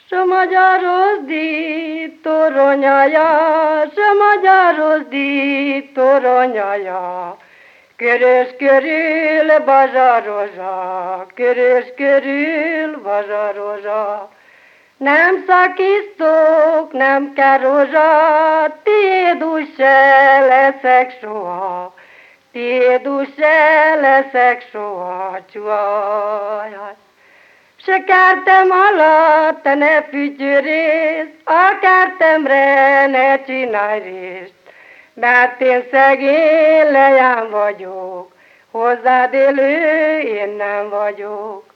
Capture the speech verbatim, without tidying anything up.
S a magyaros díjtoronyaja, s a magyaros díjtoronyaja, körös körül bazsarozsa, körös körül bazsarozsa. Nem szakisztok, nem kell rozsa, tiéd úgy se leszek soha, tiéd úgy se leszek soha, csuhajaj. Se kertem alatt te ne fütyörész, a kertemre ne csinálj részt, mert én szegény leány vagyok, hozzád élő én nem vagyok.